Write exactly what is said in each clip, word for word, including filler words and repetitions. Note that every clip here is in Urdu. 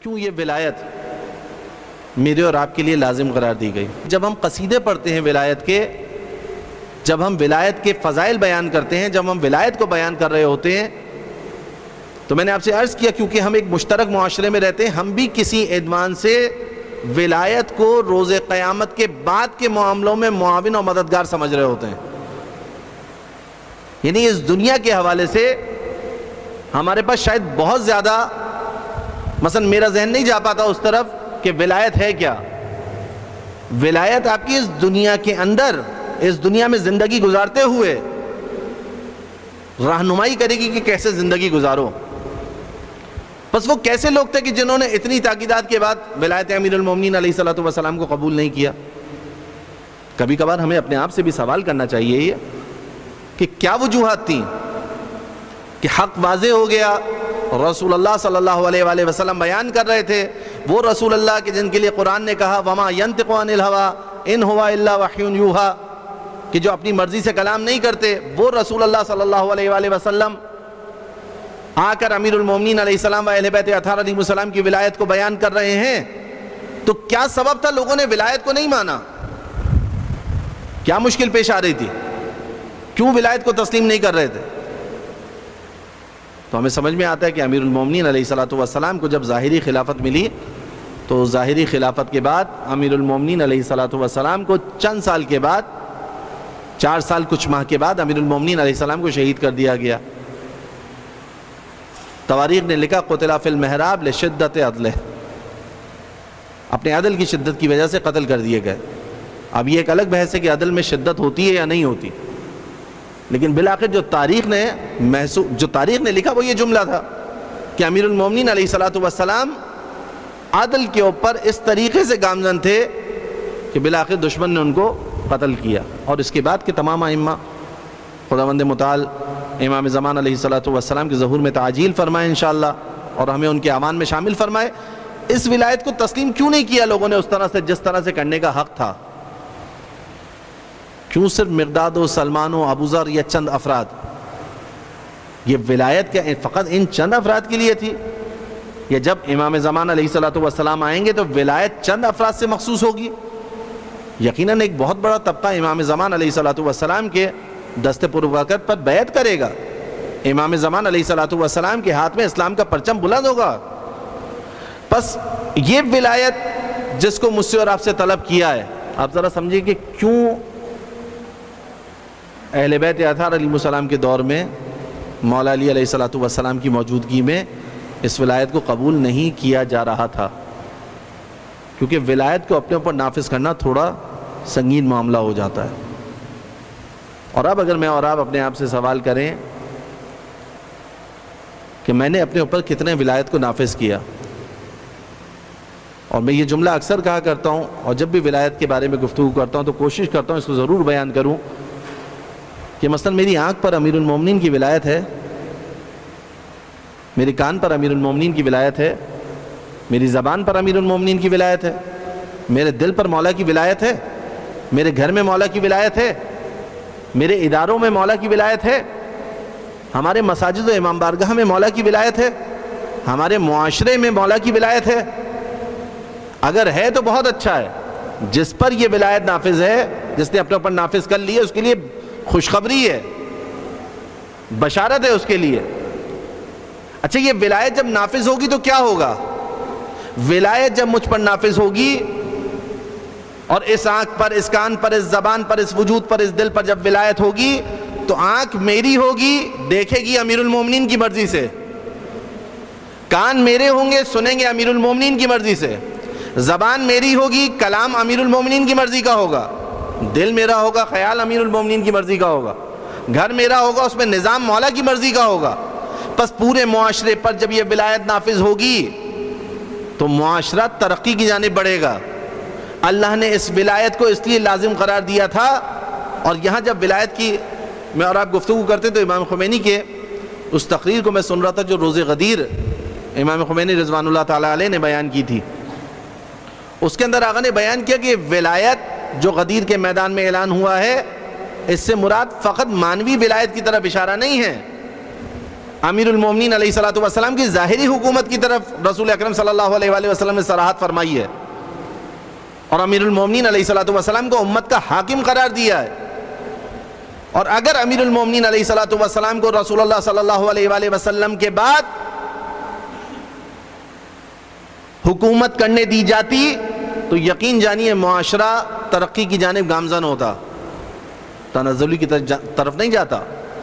کیوں یہ ولایت میرے اور آپ کے لیے لازم قرار دی گئی؟ جب ہم قصیدے پڑھتے ہیں ولایت کے، جب ہم ولایت کے فضائل بیان کرتے ہیں، جب ہم ولایت کو بیان کر رہے ہوتے ہیں، تو میں نے آپ سے عرض کیا کیونکہ ہم ایک مشترک معاشرے میں رہتے ہیں، ہم بھی کسی عنوان سے ولایت کو روز قیامت کے بعد کے معاملوں میں معاون اور مددگار سمجھ رہے ہوتے ہیں. یعنی اس دنیا کے حوالے سے ہمارے پاس شاید بہت زیادہ، مثلا میرا ذہن نہیں جا پاتا اس طرف کہ ولایت ہے کیا. ولایت آپ کی اس دنیا کے اندر، اس دنیا میں زندگی گزارتے ہوئے رہنمائی کرے گی کہ کیسے زندگی گزارو. بس وہ کیسے لوگ تھے کہ جنہوں نے اتنی تاکیدات کے بعد ولایت امیر المومنین علیہ الصلوۃ والسلام کو قبول نہیں کیا؟ کبھی کبھار ہمیں اپنے آپ سے بھی سوال کرنا چاہیے یہ کہ کیا وجوہات تھیں کہ حق واضح ہو گیا، رسول اللہ صلی اللہ علیہ وآلہ وسلم بیان کر رہے تھے، وہ رسول اللہ کے جن کے لیے قرآن نے کہا وما ینطق عن الہوی ان ہوا الا وحی یوحی، کہ جو اپنی مرضی سے کلام نہیں کرتے، وہ رسول اللہ صلی اللہ علیہ وآلہ وسلم آ کر امیر المومنین علیہ السلام و اہل بیت اطہار علیہ السلام کی ولایت کو بیان کر رہے ہیں. تو کیا سبب تھا لوگوں نے ولایت کو نہیں مانا؟ کیا مشکل پیش آ رہی تھی؟ کیوں ولایت کو تسلیم نہیں کر رہے تھے؟ تو ہمیں سمجھ میں آتا ہے کہ امیر المومنین علیہ الصلوۃ والسلام کو جب ظاہری خلافت ملی تو ظاہری خلافت کے بعد امیر المومنین علیہ الصلوۃ والسلام کو چند سال کے بعد، چار سال کچھ ماہ کے بعد امیر المومنین علیہ السلام کو شہید کر دیا گیا. تواریخ نے لکھا قتل فی المحراب لشدت عدلہ، اپنے عدل کی شدت کی وجہ سے قتل کر دیے گئے. اب یہ ایک الگ بحث ہے کہ عدل میں شدت ہوتی ہے یا نہیں ہوتی، لیکن بالآخر جو تاریخ نے محسوس جو تاریخ نے لکھا وہ یہ جملہ تھا کہ امیر المومنین علیہ الصلوۃ والسلام عدل کے اوپر اس طریقے سے گامزن تھے کہ بالآخر دشمن نے ان کو قتل کیا. اور اس کے بعد کے تمام ائمہ خداوند متعال امام زمان علیہ الصلوۃ والسلام کے ظہور میں تعجیل فرمائے انشاءاللہ، اور ہمیں ان کے اعوان میں شامل فرمائے. اس ولایت کو تسلیم کیوں نہیں کیا لوگوں نے اس طرح سے جس طرح سے کرنے کا حق تھا؟ کیوں صرف مقداد و سلمان و ابو ذر یا چند افراد؟ یہ ولایت کیا فقط ان چند افراد کے لیے تھی؟ یا جب امام زمان علیہ الصلوۃ والسلام آئیں گے تو ولایت چند افراد سے مخصوص ہوگی؟ یقیناً ایک بہت بڑا طبقہ امام زمان علیہ الصلوۃ والسلام کے دست پربرکت پر بیعت کرے گا. امام زمان علیہ الصلوۃ والسلام کے ہاتھ میں اسلام کا پرچم بلند ہوگا. بس یہ ولایت جس کو مجھ سے اور آپ سے طلب کیا ہے، آپ ذرا سمجھیں کہ کیوں اہل بیت اطہار علیہ السلام کے دور میں مولا علی علیہ الصلوۃ والسلام کی موجودگی میں اس ولایت کو قبول نہیں کیا جا رہا تھا؟ کیونکہ ولایت کو اپنے اوپر نافذ کرنا تھوڑا سنگین معاملہ ہو جاتا ہے. اور اب اگر میں اور آپ اپنے آپ سے سوال کریں کہ میں نے اپنے اوپر کتنے ولایت کو نافذ کیا، اور میں یہ جملہ اکثر کہا کرتا ہوں، اور جب بھی ولایت کے بارے میں گفتگو کرتا ہوں تو کوشش کرتا ہوں اس کو ضرور بیان کروں کہ مثلا میری آنکھ پر امیر المومنین کی ولایت ہے، میرے کان پر امیر المومنین کی ولایت ہے، میری زبان پر امیر المومنین کی ولایت ہے، میرے دل پر مولا کی ولایت ہے، میرے گھر میں مولا کی ولایت ہے، میرے اداروں میں مولا کی ولایت ہے، ہمارے مساجد و امام بارگاہ میں مولا کی ولایت ہے، ہمارے معاشرے میں مولا کی ولایت ہے. اگر ہے تو بہت اچھا ہے. جس پر یہ ولایت نافذ ہے، جس نے اپنے اوپر نافذ کر لی ہے، اس کے لیے خوشخبری ہے، بشارت ہے اس کے لیے. اچھا، یہ ولایت جب نافذ ہوگی تو کیا ہوگا؟ ولایت جب مجھ پر نافذ ہوگی اور اس آنکھ پر، اس کان پر، اس زبان پر، اس وجود پر، اس دل پر جب ولایت ہوگی تو آنکھ میری ہوگی، دیکھے گی امیر المومنین کی مرضی سے، کان میرے ہوں گے، سنیں گے امیر المومنین کی مرضی سے، زبان میری ہوگی، کلام امیر المومنین کی مرضی کا ہوگا، دل میرا ہوگا، خیال امیر المومنین کی مرضی کا ہوگا، گھر میرا ہوگا، اس میں نظام مولا کی مرضی کا ہوگا. بس پورے معاشرے پر جب یہ ولایت نافذ ہوگی تو معاشرہ ترقی کی جانب بڑھے گا. اللہ نے اس ولایت کو اس لیے لازم قرار دیا تھا. اور یہاں جب ولایت کی میں اور آپ گفتگو کرتے تو امام خمینی کے اس تقریر کو میں سن رہا تھا جو روز غدیر امام خمینی رضوان اللہ تعالیٰ علیہ نے بیان کی تھی. اس کے اندر آقا نے بیان کیا کہ ولایت جو غدیر کے میدان میں اعلان ہوا ہے، اس سے مراد فقط مانوی ولایت کی طرف اشارہ نہیں ہے، امیر المومنین علیہ الصلوۃ والسلام کی ظاہری حکومت کی طرف رسول اکرم صلی اللہ علیہ وآلہ وسلم نے صراحت فرمائی ہے، اور امیر المومنین علیہ الصلوۃ والسلام کو امت کا حاکم قرار دیا ہے۔ اور اگر امیر المومنین علیہ الصلوۃ والسلام کو رسول اللہ صلی اللہ علیہ وآلہ وسلم کے بعد حکومت کرنے دی جاتی تو یقین جانیے معاشرہ ترقی کی جانب گامزن ہوتا، تنزلی کی طرف نہیں جاتا،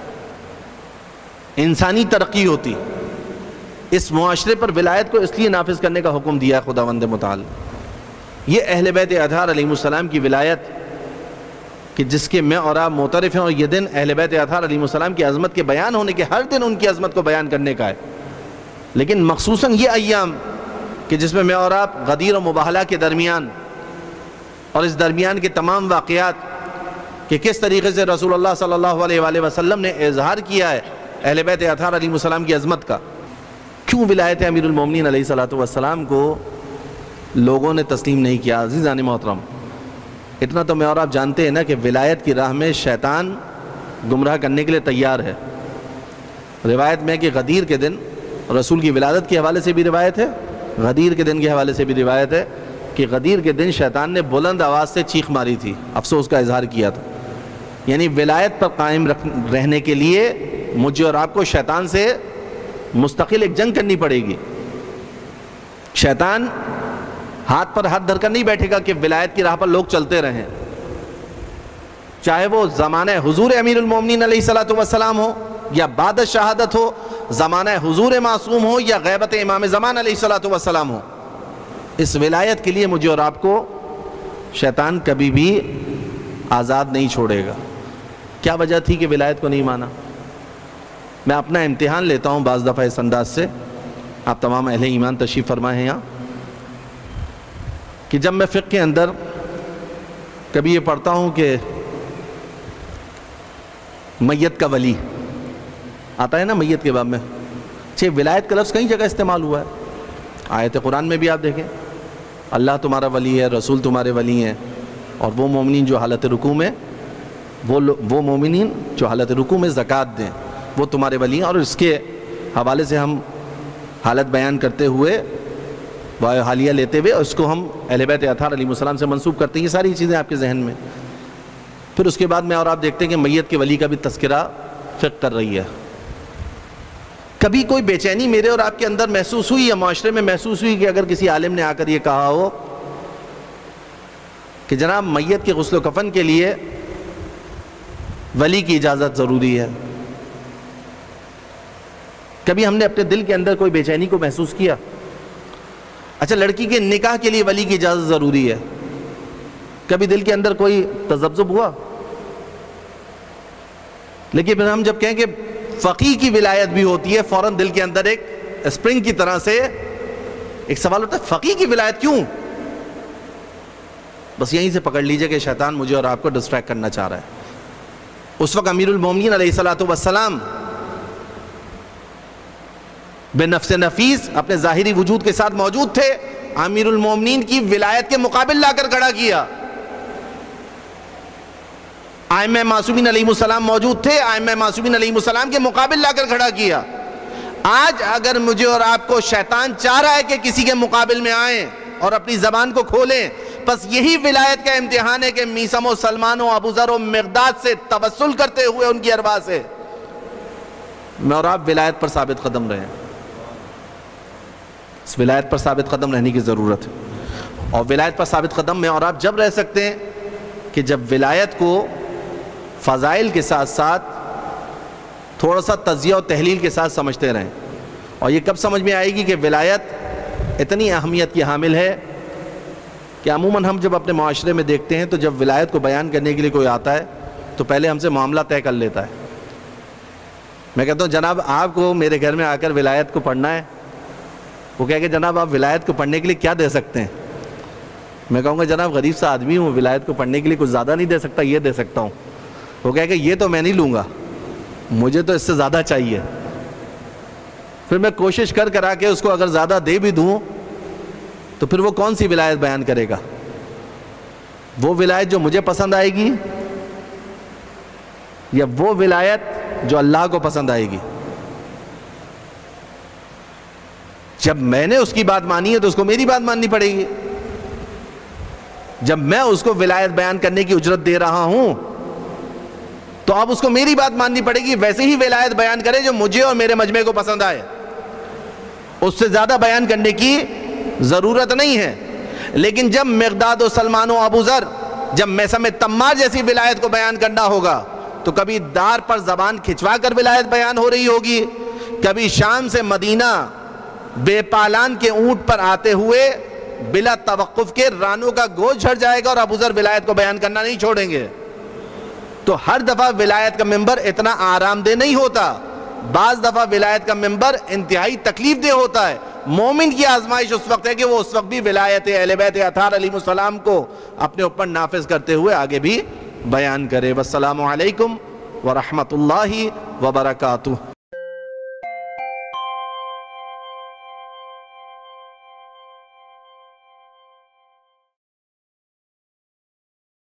انسانی ترقی ہوتی۔ اس معاشرے پر ولایت کو اس لیے نافذ کرنے کا حکم دیا ہے خداوند متعال۔ یہ اہل بیت اطہار علیہ السلام کی ولایت کہ جس کے میں اور آپ معترف ہیں، اور یہ دن اہل بیت اطہار علیہ السلام کی عظمت کے بیان ہونے کے، ہر دن ان کی عظمت کو بیان کرنے کا ہے، لیکن مخصوصاً یہ ایام کہ جس میں میں اور آپ غدیر و مباہلہ کے درمیان اور اس درمیان کے تمام واقعات کہ کس طریقے سے رسول اللہ صلی اللہ علیہ وآلہ وسلم نے اظہار کیا ہے اہل بیت اطہار علیہ السلام کی عظمت کا۔ کیوں ولایت امیر المومنین علیہ الصلوۃ والسلام کو لوگوں نے تسلیم نہیں کیا؟ عزیزان محترم، اتنا تو میں اور آپ جانتے ہیں نا کہ ولایت کی راہ میں شیطان گمراہ کرنے کے لیے تیار ہے۔ روایت میں کہ غدیر کے دن، رسول کی ولادت کے حوالے سے بھی روایت ہے، غدیر کے دن کے حوالے سے بھی روایت ہے کہ غدیر کے دن شیطان نے بلند آواز سے چیخ ماری تھی، افسوس کا اظہار کیا تھا۔ یعنی ولایت پر قائم رہنے کے لیے مجھے اور آپ کو شیطان سے مستقل ایک جنگ کرنی پڑے گی۔ شیطان ہاتھ پر ہاتھ دھر کر نہیں بیٹھے گا کہ ولایت کی راہ پر لوگ چلتے رہیں، چاہے وہ زمانہ حضور امیر المومنین علیہ الصلوۃ والسلام ہو یا بعد شہادت ہو، زمانہ حضور معصوم ہو یا غیبت امام زمان علیہ الصلوۃ والسلام ہو۔ اس ولایت کے لیے مجھے اور آپ کو شیطان کبھی بھی آزاد نہیں چھوڑے گا۔ کیا وجہ تھی کہ ولایت کو نہیں مانا؟ میں اپنا امتحان لیتا ہوں بعض دفعہ اس انداز سے، آپ تمام اہل ایمان تشریف فرمائے ہیں یہاں، کہ جب میں فقہ کے اندر کبھی یہ پڑھتا ہوں کہ میت کا ولی آتا ہے نا میت کے باب میں، چھے ولایت کا لفظ کئی جگہ استعمال ہوا ہے۔ آیت قرآن میں بھی آپ دیکھیں، اللہ تمہارا ولی ہے، رسول تمہارے ولی ہیں، اور وہ مومنین جو حالت رکوع میں وہ وہ مومنین جو حالت رکوع میں زکوٰۃ دیں وہ تمہارے ولی ہیں۔ اور اس کے حوالے سے ہم حالت بیان کرتے ہوئے واقع حالیہ لیتے ہوئے اس کو ہم اہل بیت اطہار علیہ السلام سے منسوب کرتے ہیں۔ یہ ساری چیزیں آپ کے ذہن میں۔ پھر اس کے بعد میں اور آپ دیکھتے ہیں کہ میت کے ولی کا بھی تذکرہ فقہ کر رہی ہے۔ کبھی کوئی بے چینی میرے اور آپ کے اندر محسوس ہوئی یا معاشرے میں محسوس ہوئی کہ اگر کسی عالم نے آ کر یہ کہا ہو کہ جناب میت کے غسل و کفن کے لیے ولی کی اجازت ضروری ہے؟ کبھی ہم نے اپنے دل کے اندر کوئی بے چینی کو محسوس کیا؟ اچھا، لڑکی کے نکاح کے لیے ولی کی اجازت ضروری ہے، کبھی دل کے اندر کوئی تذبذب ہوا؟ لیکن پھر ہم جب کہیں کہ فقیہ کی ولایت بھی ہوتی ہے، فوراً دل کے اندر ایک اسپرنگ کی طرح سے ایک سوال ہوتا ہے، فقیہ کی ولایت کیوں؟ بس یہیں سے پکڑ لیجئے کہ شیطان مجھے اور آپ کو ڈسٹریکٹ کرنا چاہ رہا ہے۔ اس وقت امیر المومنین علیہ الصلوۃ والسلام بے نفس نفیس اپنے ظاہری وجود کے ساتھ موجود تھے، امیر المومنین کی ولایت کے مقابل لا کر کھڑا کیا۔ ائمہ معصومین علیہ السلام موجود تھے، ائمہ معصومین علیہ السلام کے مقابل لا کر کھڑا کیا۔ آج اگر مجھے اور آپ کو شیطان چاہ رہا ہے کہ کسی کے مقابل میں آئیں اور اپنی زبان کو کھولیں، بس یہی ولایت کا امتحان ہے کہ میثم و سلمان و ابو ذر و مقداد سے توسل کرتے ہوئے ان کی ارواح سے میں اور آپ ولایت پر ثابت قدم رہیں۔ اس ولایت پر ثابت قدم رہنے کی ضرورت ہے، اور ولایت پر ثابت قدم میں اور آپ جب رہ سکتے ہیں کہ جب ولایت کو فضائل کے ساتھ ساتھ تھوڑا سا تجزیہ و تحلیل کے ساتھ سمجھتے رہیں۔ اور یہ کب سمجھ میں آئے گی کہ ولایت اتنی اہمیت کی حامل ہے کہ عموماً ہم جب اپنے معاشرے میں دیکھتے ہیں تو جب ولایت کو بیان کرنے کے لیے کوئی آتا ہے تو پہلے ہم سے معاملہ طے کر لیتا ہے۔ میں کہتا ہوں جناب آپ کو میرے گھر میں آ کر ولایت کو پڑھنا ہے، وہ کہے کہ جناب آپ ولایت کو پڑھنے کے لیے کیا دے سکتے ہیں؟ میں کہوں گا جناب غریب سا آدمی ہوں، ولایت کو پڑھنے کے لیے کچھ زیادہ نہیں دے سکتا، یہ دے سکتا ہوں۔ وہ کہے کہ یہ تو میں نہیں لوں گا، مجھے تو اس سے زیادہ چاہیے۔ پھر میں کوشش کر کر آ کے اس کو اگر زیادہ دے بھی دوں تو پھر وہ کون سی ولایت بیان کرے گا؟ وہ ولایت جو مجھے پسند آئے گی یا وہ ولایت جو اللہ کو پسند آئے گی؟ جب میں نے اس کی بات مانی ہے تو اس کو میری بات ماننی پڑے گی. جب میں اس کو ولایت بیان کرنے کی اجرت دے رہا ہوں تو اب اس کو میری بات ماننی پڑے گی. ویسے ہی ولایت بیان کرے جو مجھے اور میرے مجمع کو پسند آئے, اس سے زیادہ بیان کرنے کی ضرورت نہیں ہے. لیکن جب مقداد و سلمان و ابو ذر, جب میثم تمار جیسی ولایت کو بیان کرنا ہوگا تو کبھی دار پر زبان کھچوا کر ولایت بیان ہو رہی ہوگی, کبھی شام سے مدینہ بے پالان کے اونٹ پر آتے ہوئے بلا توقف کے رانوں کا گوشت جھڑ جائے گا اور ابو ذر ولایت کو بیان کرنا نہیں چھوڑیں گے. تو ہر دفعہ ولایت کا منبر اتنا آرام دہ نہیں ہوتا, بعض دفعہ ولایت کا منبر انتہائی تکلیف دہ ہوتا ہے. مومن کی آزمائش اس وقت ہے کہ وہ اس وقت بھی ولایت اہل بیت اطہار علیہ السلام کو اپنے اوپر نافذ کرتے ہوئے آگے بھی بیان کرے. والسلام علیکم ورحمۃ اللہ وبرکاتہ.